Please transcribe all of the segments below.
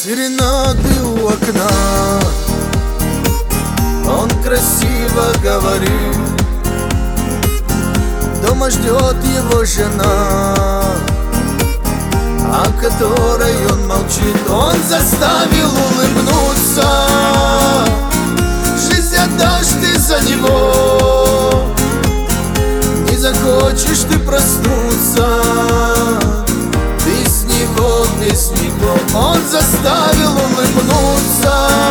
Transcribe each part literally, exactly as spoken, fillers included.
Серенады у окна, он красиво говорит. Дома ждет его жена, о которой он молчит. Он заставил улыбнуться, жизнь отдашь ты за него. Не захочешь ты проснуться, без него, без него. Он заставил улыбнуться,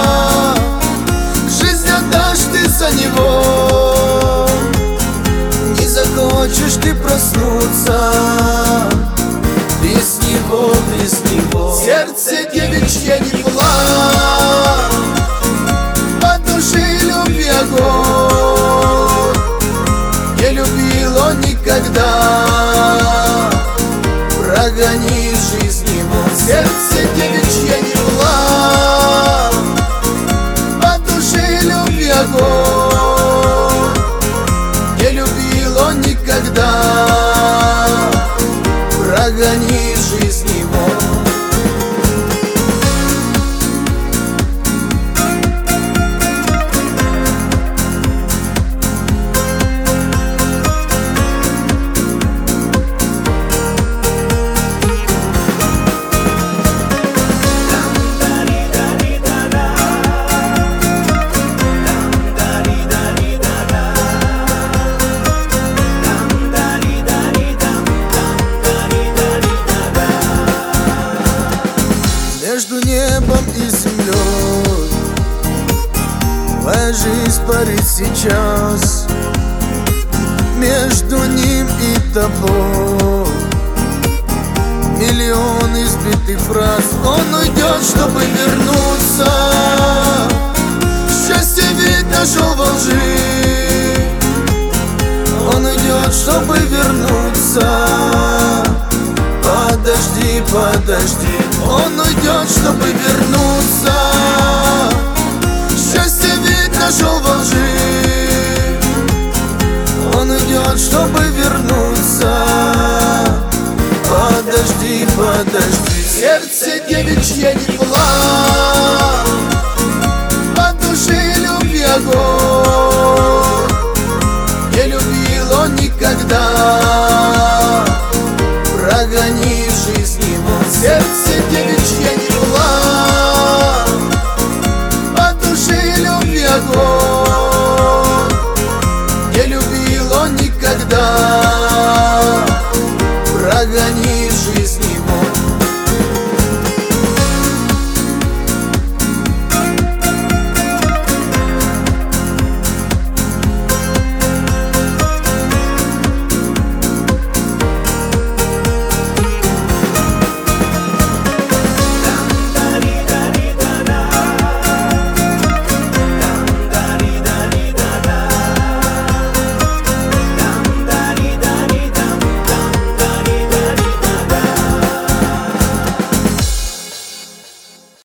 жизнь отдашь ты за него. Не захочешь ты проснуться, без него, без него. Сердце девичье не плачь, по душе любви огонь. Не любил он никогда, прогони жизнь его. Сердце девичье не плачь, по душе любви огонь. Не любил он никогда, прогони жизнь его. Между небом и землей твоя жизнь парит сейчас. Между ним и тобой миллион избитых фраз. Он уйдет, чтобы вернуться. Счастье ведь нашел во лжи. Он уйдет, чтобы вернуться. Подожди, подожди, он уйдет, чтобы вернуться. Счастье ведь нашел во лжи. Он уйдет, чтобы вернуться. Подожди, подожди. Сердце девичье не плачь, по душе любви огонь. Не любил он никогда,